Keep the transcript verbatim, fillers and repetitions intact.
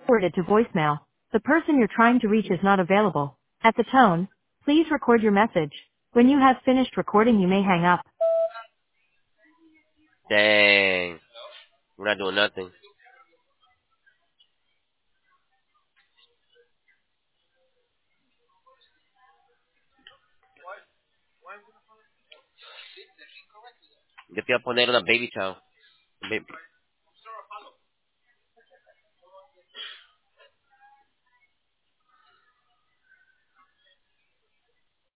Forwarded to voicemail. The person you're trying to reach is not available. At the tone, please record your message. When you have finished recording, you may hang up. Dang. We're not doing nothing. Yo te iba a poner una baby towel. Baby.